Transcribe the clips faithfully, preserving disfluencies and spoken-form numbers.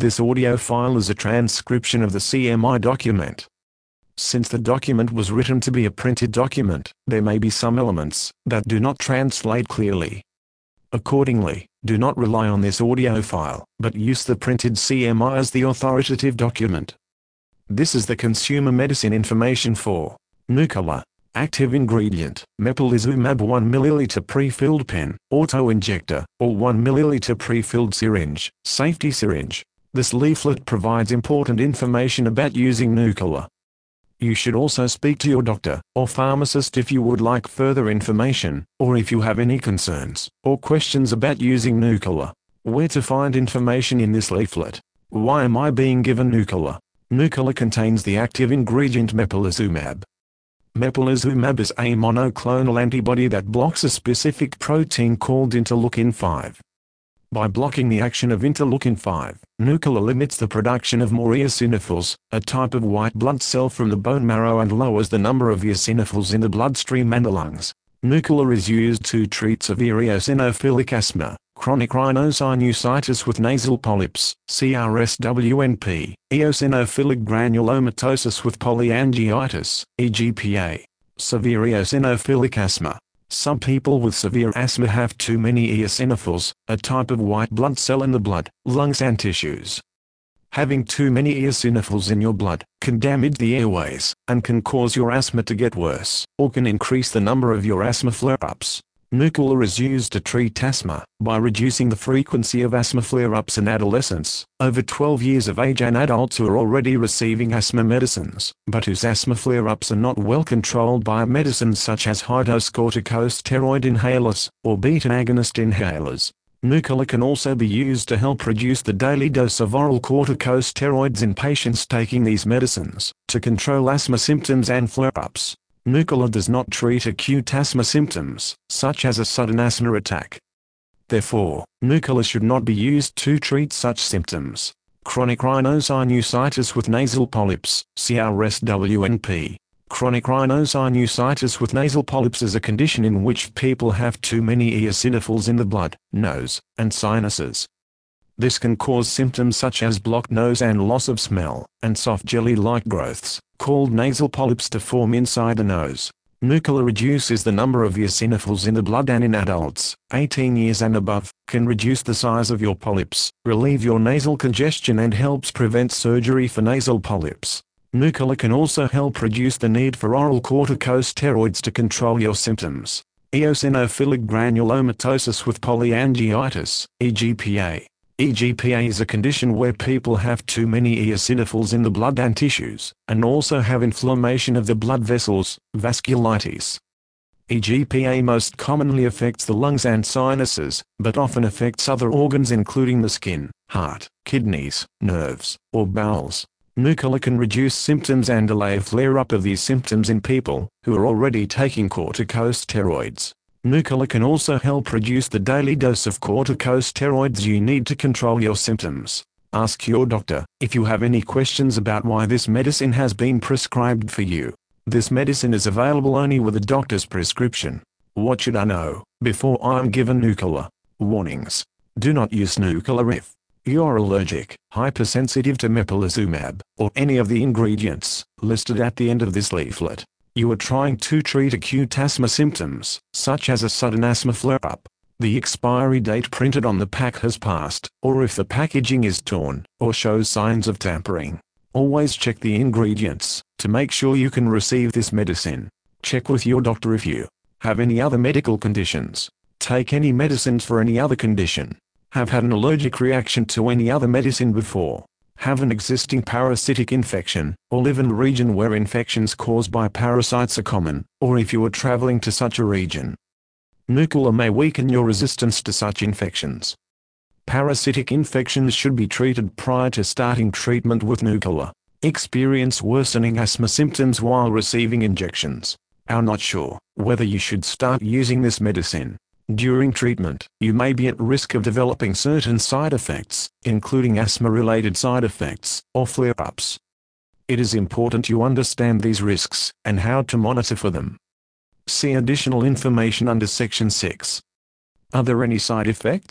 This audio file is a transcription of the C M I document. Since the document was written to be a printed document, there may be some elements that do not translate clearly. Accordingly, do not rely on this audio file, but use the printed C M I as the authoritative document. This is the consumer medicine information for Nucala. Active ingredient, mepolizumab one milliliter pre-filled pen, auto-injector, or one milliliter pre-filled syringe, safety syringe. This leaflet provides important information about using Nucala. You should also speak to your doctor or pharmacist if you would like further information, or if you have any concerns or questions about using Nucala. Where to find information in this leaflet? Why am I being given Nucala? Nucala contains the active ingredient mepolizumab. Mepolizumab is a monoclonal antibody that blocks a specific protein called interleukin five. By blocking the action of interleukin five, Nucala limits the production of more eosinophils, a type of white blood cell from the bone marrow, and lowers the number of eosinophils in the bloodstream and the lungs. Nucala is used to treat severe eosinophilic asthma, chronic rhinosinusitis with nasal polyps, C R S W N P, eosinophilic granulomatosis with polyangiitis, E G P A, severe eosinophilic asthma. Some people with severe asthma have too many eosinophils, a type of white blood cell in the blood, lungs and tissues. Having too many eosinophils in your blood can damage the airways, and can cause your asthma to get worse, or can increase the number of your asthma flare-ups. Nucala is used to treat asthma by reducing the frequency of asthma flare-ups in adolescents, over twelve years of age, and adults who are already receiving asthma medicines, but whose asthma flare-ups are not well controlled by medicines such as high-dose corticosteroid inhalers, or beta-agonist inhalers. Nucala can also be used to help reduce the daily dose of oral corticosteroids in patients taking these medicines, to control asthma symptoms and flare-ups. Nucala does not treat acute asthma symptoms, such as a sudden asthma attack. Therefore, Nucala should not be used to treat such symptoms. Chronic rhinosinusitis with nasal polyps, C R S W N P. Chronic rhinosinusitis with nasal polyps is a condition in which people have too many eosinophils in the blood, nose, and sinuses. This can cause symptoms such as blocked nose and loss of smell, and soft jelly-like growths, called nasal polyps, to form inside the nose. Nucala reduces the number of eosinophils in the blood, and in adults, eighteen years and above, can reduce the size of your polyps, relieve your nasal congestion, and helps prevent surgery for nasal polyps. Nucala can also help reduce the need for oral corticosteroids to control your symptoms. Eosinophilic granulomatosis with polyangiitis, E G P A. E G P A is a condition where people have too many eosinophils in the blood and tissues, and also have inflammation of the blood vessels, vasculitis. E G P A most commonly affects the lungs and sinuses, but often affects other organs including the skin, heart, kidneys, nerves, or bowels. Nucala can reduce symptoms and delay a flare-up of these symptoms in people who are already taking corticosteroids. Nucala can also help reduce the daily dose of corticosteroids you need to control your symptoms. Ask your doctor if you have any questions about why this medicine has been prescribed for you. This medicine is available only with a doctor's prescription. What should I know before I am given Nucala? Warnings. Do not use Nucala if you are allergic, hypersensitive to mepolizumab, or any of the ingredients listed at the end of this leaflet. You are trying to treat acute asthma symptoms, such as a sudden asthma flare-up. The expiry date printed on the pack has passed, or if the packaging is torn, or shows signs of tampering. Always check the ingredients to make sure you can receive this medicine. Check with your doctor if you have any other medical conditions. Take any medicines for any other condition. Have had an allergic reaction to any other medicine before. Have an existing parasitic infection, or live in a region where infections caused by parasites are common, or if you are traveling to such a region. Nucala may weaken your resistance to such infections. Parasitic infections should be treated prior to starting treatment with Nucala. Experience worsening asthma symptoms while receiving injections. Are not sure whether you should start using this medicine. During treatment, you may be at risk of developing certain side effects, including asthma-related side effects, or flare-ups. It is important you understand these risks, and how to monitor for them. See additional information under Section six. Are there any side effects?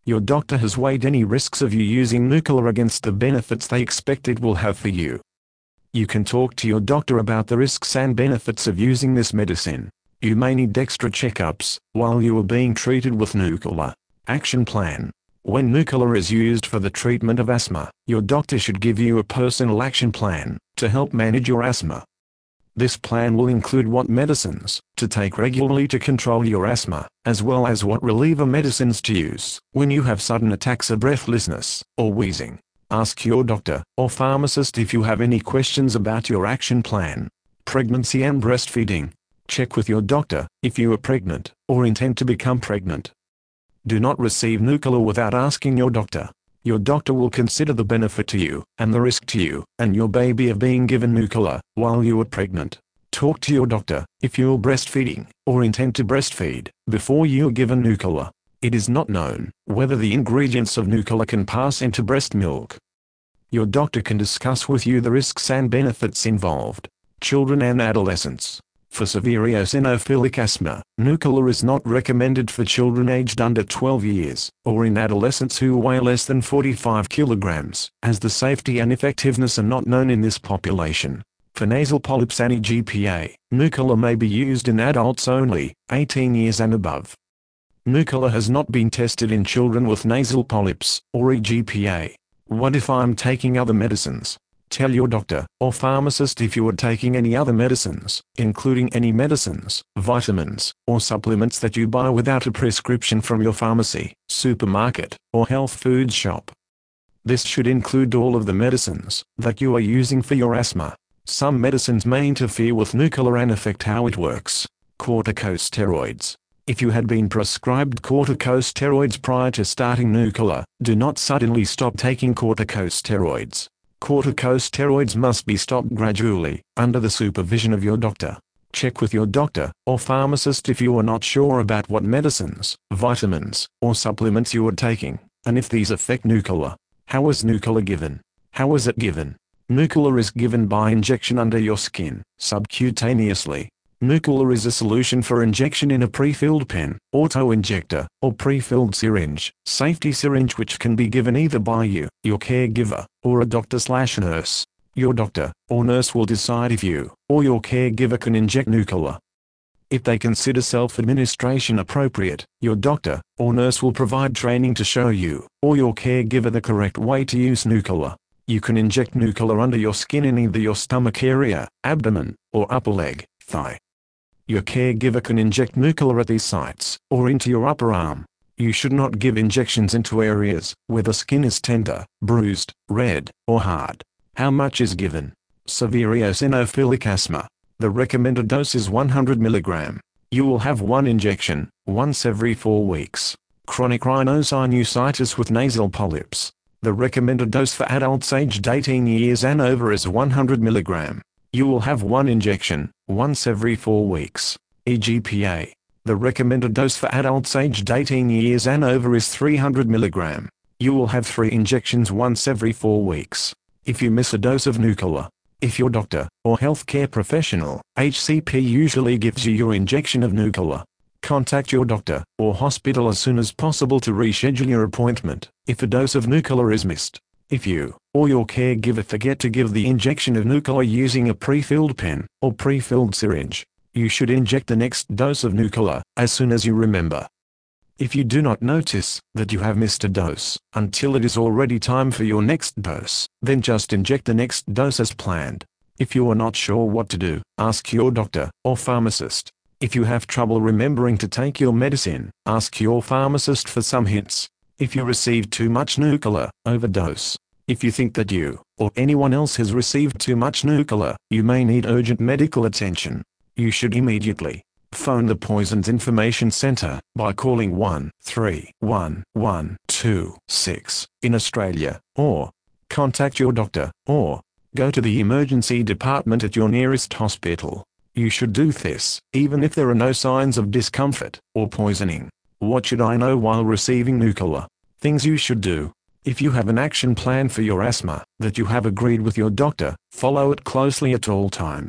Your doctor has weighed any risks of you using Nucala against the benefits they expect it will have for you. You can talk to your doctor about the risks and benefits of using this medicine. You may need extra checkups while you are being treated with Nucala. Action plan. When Nucala is used for the treatment of asthma, your doctor should give you a personal action plan to help manage your asthma. This plan will include what medicines to take regularly to control your asthma, as well as what reliever medicines to use when you have sudden attacks of breathlessness or wheezing. Ask your doctor or pharmacist if you have any questions about your action plan. Pregnancy and breastfeeding. Check with your doctor if you are pregnant or intend to become pregnant. Do not receive Nucala without asking your doctor. Your doctor will consider the benefit to you and the risk to you and your baby of being given Nucala while you are pregnant. Talk to your doctor if you are breastfeeding or intend to breastfeed before you are given Nucala. It is not known whether the ingredients of Nucala can pass into breast milk. Your doctor can discuss with you the risks and benefits involved. Children and adolescents. For severe eosinophilic asthma, Nucala is not recommended for children aged under twelve years, or in adolescents who weigh less than forty-five kilograms, as the safety and effectiveness are not known in this population. For nasal polyps and E G P A, Nucala may be used in adults only, eighteen years and above. Nucala has not been tested in children with nasal polyps, or E G P A. What if I'm taking other medicines? Tell your doctor or pharmacist if you are taking any other medicines, including any medicines, vitamins, or supplements that you buy without a prescription from your pharmacy, supermarket, or health food shop. This should include all of the medicines that you are using for your asthma. Some medicines may interfere with Nucala and affect how it works. Corticosteroids. If you had been prescribed corticosteroids prior to starting Nucala, do not suddenly stop taking corticosteroids. Corticosteroids must be stopped gradually, under the supervision of your doctor. Check with your doctor or pharmacist if you are not sure about what medicines, vitamins, or supplements you are taking, and if these affect Nucala. How is Nucala given? How is it given? Nucala is given by injection under your skin, subcutaneously. Nucala is a solution for injection in a pre-filled pen, auto-injector, or pre-filled syringe, safety syringe which can be given either by you, your caregiver, or a doctor/nurse. Your doctor or nurse will decide if you or your caregiver can inject Nucala. If they consider self-administration appropriate, your doctor or nurse will provide training to show you or your caregiver the correct way to use Nucala. You can inject Nucala under your skin in either your stomach area, abdomen, or upper leg, thigh. Your caregiver can inject Nucala at these sites, or into your upper arm. You should not give injections into areas where the skin is tender, bruised, red, or hard. How much is given? Severe eosinophilic asthma. The recommended dose is one hundred milligrams. You will have one injection, once every four weeks. Chronic rhinosinusitis with nasal polyps. The recommended dose for adults aged eighteen years and over is one hundred milligrams. You will have one injection, once every four weeks. E G P A. The recommended dose for adults aged eighteen years and over is three hundred milligrams. You will have three injections once every four weeks. If you miss a dose of Nucala, if your doctor or healthcare professional, H C P usually gives you your injection of Nucala, contact your doctor or hospital as soon as possible to reschedule your appointment if a dose of Nucala is missed. If you or your caregiver forget to give the injection of Nucala using a pre-filled pen or pre-filled syringe, you should inject the next dose of Nucala as soon as you remember. If you do not notice that you have missed a dose until it is already time for your next dose, then just inject the next dose as planned. If you are not sure what to do, ask your doctor or pharmacist. If you have trouble remembering to take your medicine, ask your pharmacist for some hints. If you receive too much Nucala, overdose. If you think that you or anyone else has received too much Nucala, you may need urgent medical attention. You should immediately phone the Poisons Information Center by calling one three one one two six in Australia, or contact your doctor, or go to the emergency department at your nearest hospital. You should do this, even if there are no signs of discomfort or poisoning. What should I know while receiving Nucala? Things you should do. If you have an action plan for your asthma that you have agreed with your doctor, follow it closely at all times.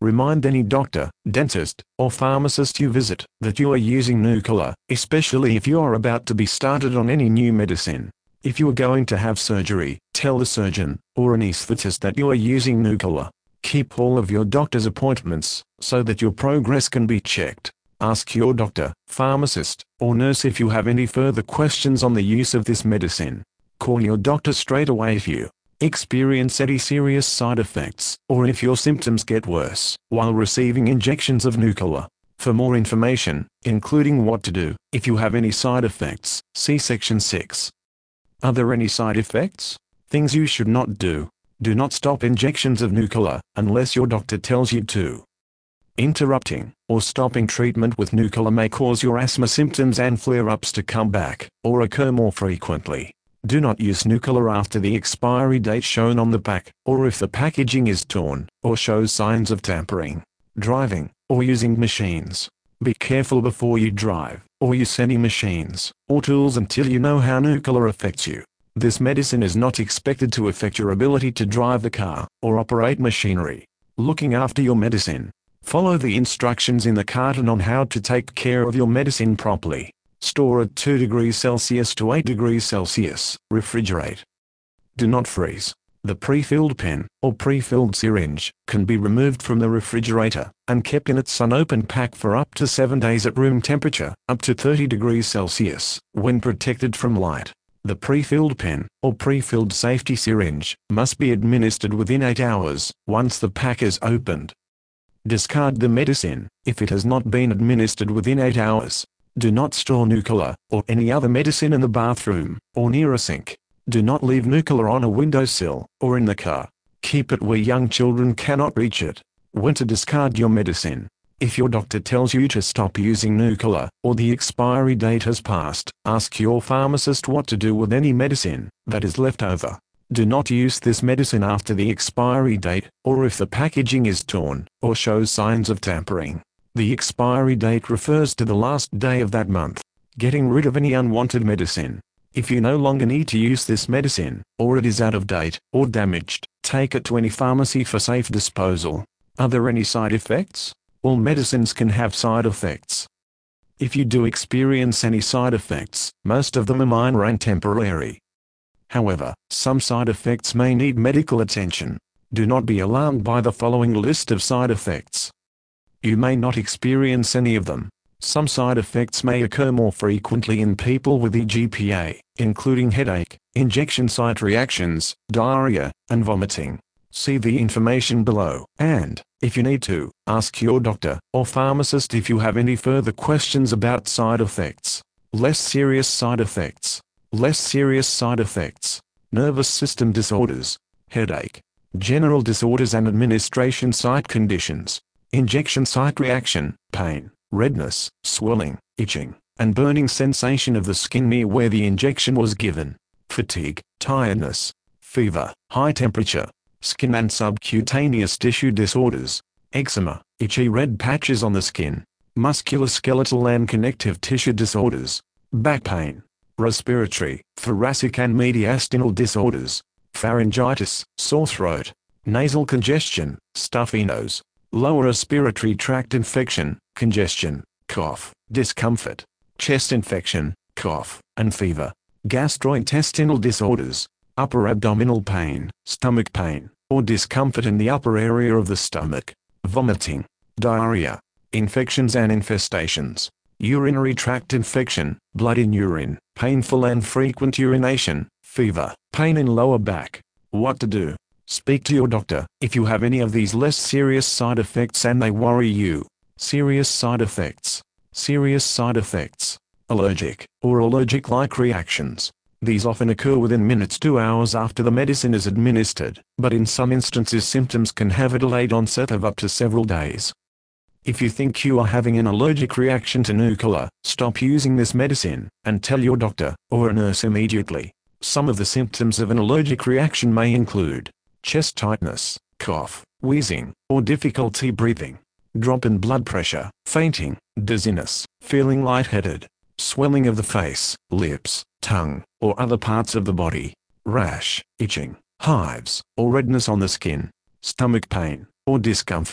Remind any doctor, dentist, or pharmacist you visit that you are using Nucala, especially if you are about to be started on any new medicine. If you are going to have surgery, tell the surgeon or anesthetist that you are using Nucala. Keep all of your doctor's appointments so that your progress can be checked. Ask your doctor, pharmacist, or nurse if you have any further questions on the use of this medicine. Call your doctor straight away if you experience any serious side effects, or if your symptoms get worse while receiving injections of Nucala. For more information, including what to do if you have any side effects, see section six. Are there any side effects? Things you should not do. Do not stop injections of Nucala unless your doctor tells you to. Interrupting or stopping treatment with Nucala may cause your asthma symptoms and flare-ups to come back or occur more frequently. Do not use Nucala after the expiry date shown on the pack, or if the packaging is torn or shows signs of tampering. Driving or using machines. Be careful before you drive or use any machines or tools until you know how Nucala affects you. This medicine is not expected to affect your ability to drive the car or operate machinery. Looking after your medicine. Follow the instructions in the carton on how to take care of your medicine properly. Store at two degrees Celsius to eight degrees Celsius. Refrigerate. Do not freeze. The pre-filled pen or pre-filled syringe can be removed from the refrigerator and kept in its unopened pack for up to seven days at room temperature, up to thirty degrees Celsius, when protected from light. The pre-filled pen or pre-filled safety syringe must be administered within eight hours once the pack is opened. Discard the medicine if it has not been administered within eight hours. Do not store Nucala or any other medicine in the bathroom or near a sink. Do not leave Nucala on a windowsill or in the car. Keep it where young children cannot reach it. When to discard your medicine. If your doctor tells you to stop using Nucala or the expiry date has passed, ask your pharmacist what to do with any medicine that is left over. Do not use this medicine after the expiry date, or if the packaging is torn or shows signs of tampering. The expiry date refers to the last day of that month. Getting rid of any unwanted medicine. If you no longer need to use this medicine, or it is out of date or damaged, take it to any pharmacy for safe disposal. Are there any side effects? All medicines can have side effects. If you do experience any side effects, most of them are minor and temporary. However, some side effects may need medical attention. Do not be alarmed by the following list of side effects. You may not experience any of them. Some side effects may occur more frequently in people with E G P A, including headache, injection site reactions, diarrhea, and vomiting. See the information below, and, if you need to, ask your doctor or pharmacist if you have any further questions about side effects. Less serious side effects. Less serious side effects. Nervous system disorders, headache, general disorders and administration site conditions. Injection site reaction, pain, redness, swelling, itching, and burning sensation of the skin near where the injection was given. Fatigue, tiredness, fever, high temperature. Skin and subcutaneous tissue disorders. Eczema, itchy red patches on the skin. Musculoskeletal and connective tissue disorders. Back pain. Respiratory, thoracic and mediastinal disorders. Pharyngitis, sore throat. Nasal congestion, stuffy nose. Lower respiratory tract infection, congestion, cough, discomfort. Chest infection, cough, and fever. Gastrointestinal disorders. Upper abdominal pain, stomach pain, or discomfort in the upper area of the stomach. Vomiting. Diarrhea. Infections and infestations. Urinary tract infection, blood in urine, painful and frequent urination, fever, pain in lower back. What to do? Speak to your doctor if you have any of these less serious side effects and they worry you. Serious side effects. Serious side effects. Allergic or allergic-like reactions. These often occur within minutes to hours after the medicine is administered, but in some instances symptoms can have a delayed onset of up to several days. If you think you are having an allergic reaction to Nucala, stop using this medicine, and tell your doctor or a nurse immediately. Some of the symptoms of an allergic reaction may include chest tightness, cough, wheezing, or difficulty breathing, drop in blood pressure, fainting, dizziness, feeling lightheaded, swelling of the face, lips, tongue, or other parts of the body, rash, itching, hives, or redness on the skin, stomach pain, or discomfort.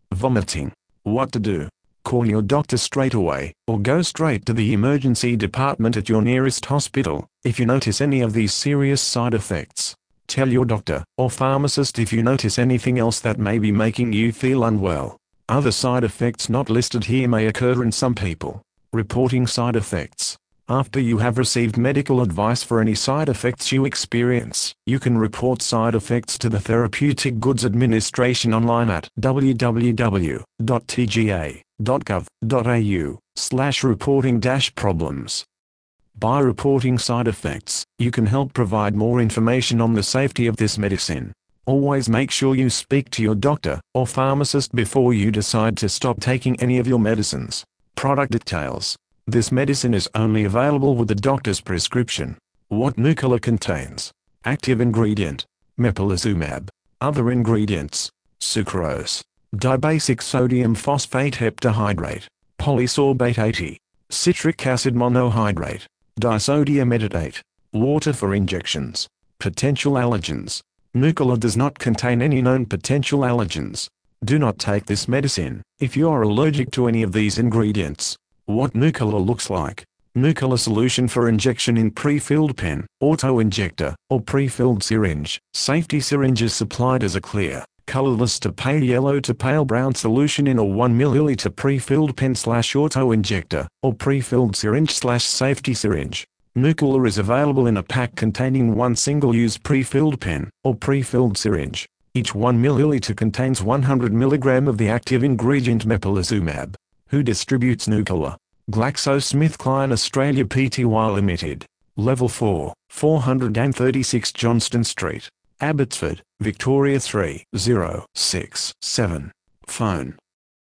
Vomiting. What to do? Call your doctor straight away, or go straight to the emergency department at your nearest hospital. If you notice any of these serious side effects, tell your doctor or pharmacist if you notice anything else that may be making you feel unwell. Other side effects not listed here may occur in some people. Reporting side effects. After you have received medical advice for any side effects you experience, you can report side effects to the Therapeutic Goods Administration online at w w w dot t g a dot gov dot a u slash reporting dash problems. By reporting side effects, you can help provide more information on the safety of this medicine. Always make sure you speak to your doctor or pharmacist before you decide to stop taking any of your medicines. Product details. This medicine is only available with the doctor's prescription. What Nucala contains. Active ingredient: mepolizumab. Other ingredients: sucrose, dibasic sodium phosphate heptahydrate, polysorbate eighty, citric acid monohydrate, disodium ethylate, water for injections. Potential allergens. Nucala does not contain any known potential allergens. Do not take this medicine if you are allergic to any of these ingredients. What Nucala looks like. Nucala solution for injection in pre-filled pen, auto-injector, or pre-filled syringe. Safety syringe is supplied as a clear, colorless to pale yellow to pale brown solution in a one milliliter pre-filled pen slash auto-injector, or pre-filled syringe slash safety syringe. Nucala is available in a pack containing one single-use pre-filled pen, or pre-filled syringe. Each one milliliter contains one hundred milligrams of the active ingredient mepolizumab. Who distributes Nucala? GlaxoSmithKline Australia Pty Limited. Level four, four thirty-six Johnston Street, Abbotsford, Victoria three zero six seven. Phone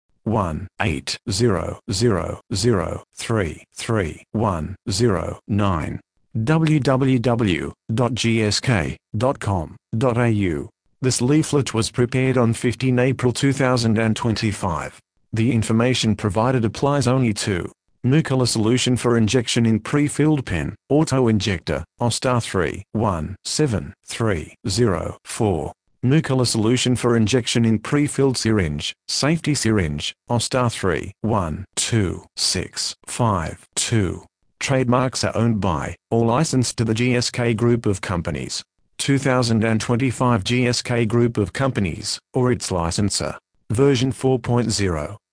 one eight zero zero zero three three one zero nine. w w w dot g s k dot com dot a u. This leaflet was prepared on fifteenth April two thousand twenty-five. The information provided applies only to Nucala solution for injection in pre-filled pen, auto-injector, O S T A three one seven three zero four. Nucala solution for injection in pre-filled syringe, safety syringe, O S T A three one two six five two. Trademarks are owned by, or licensed to the G S K Group of Companies. two thousand twenty-five G S K Group of Companies, or its licensor. Version four point zero.